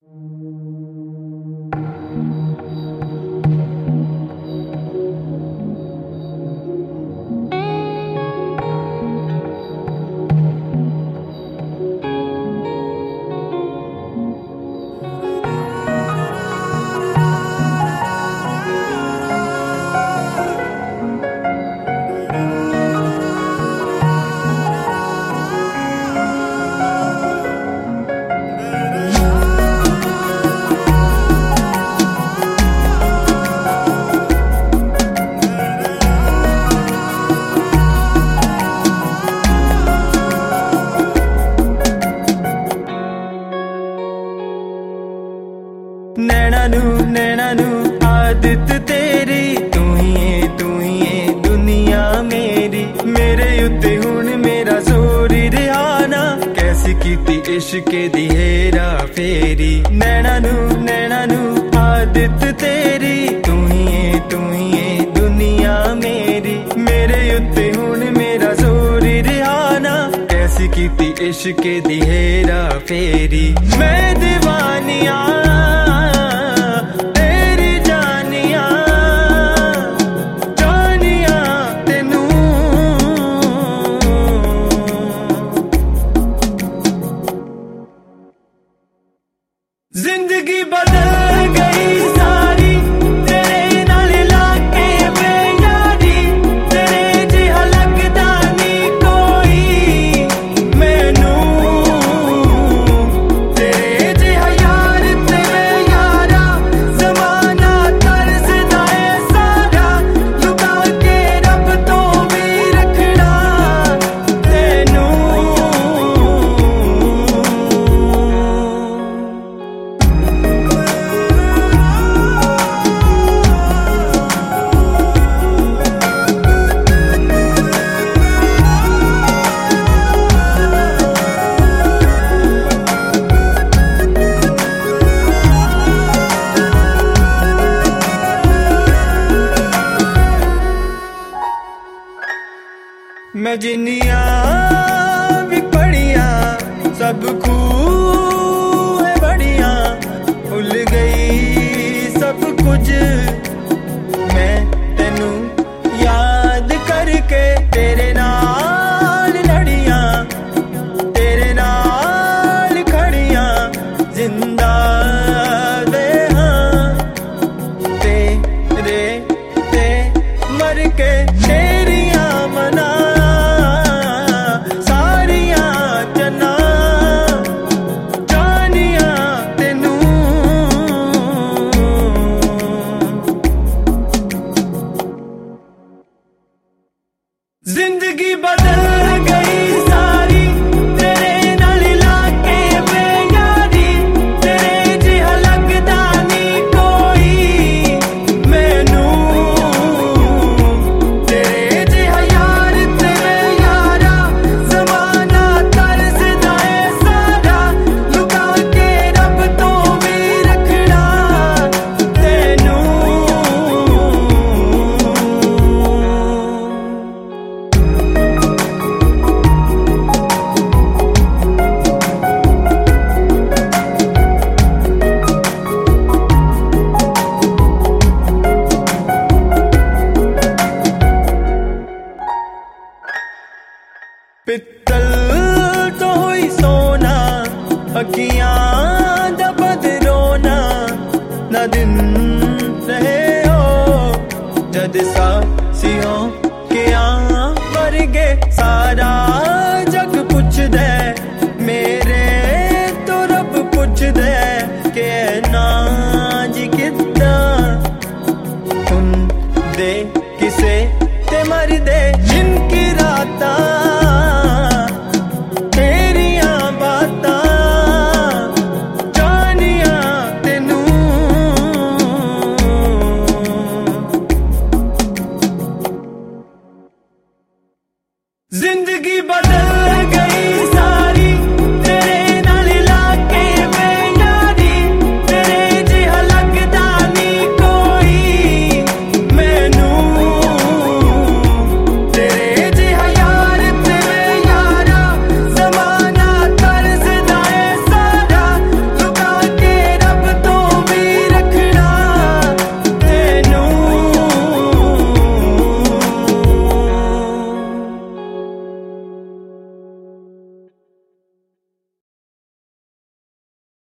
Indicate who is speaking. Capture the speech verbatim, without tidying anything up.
Speaker 1: नैना नू नैना नू आदत तेरी, तू ही है तू ही है दुनिया मेरी। मेरे उत्ते हुण मेरा जोर रिहाना, कैसी कीती इश्क दी हेरा फेरी। नैना नू नैना नू आदत तेरी, तू ही है तू ही है दुनिया मेरी। मेरे उत्ते हुण मेरा जोर रिहाना, कैसी कीती इश्क दी हेरा फेरी। मैं दीवानिया जिंदगी बदल गई सारी, तेरे नाल लाके बेयारी। तेरे जिहा लगदा नी कोई मैनू, तेरे जिहा यार तेरे यारा। ज़माना तरसदा है सारा, लुका के रब तो भी रखना तेनू। मैं जिन्निया भी पढ़िया, सब खूह है बढ़िया। भुल गई सब कुछ मैं तेनू याद करके, तेरे नाल लड़िया तेरे नाल खड़िया। जिंदा वे हाँ तेरे ते मर के, तेरिया मना जिंदगी बदल गई सारी, तेरे नाल लाके बेयारी। तेरे जिहा लगदा नी कोई मैनू, तेरे जिहा यार तेरे यारा। ज़माना तरसदा है सारा, लुका के रब तो भी रखना तेनू। पित्तल तो हुई सोना, अखियां दा बदरोना। ना दिन रहे हो जद सासियों के आ वर्गे, सारा जग पुछ दे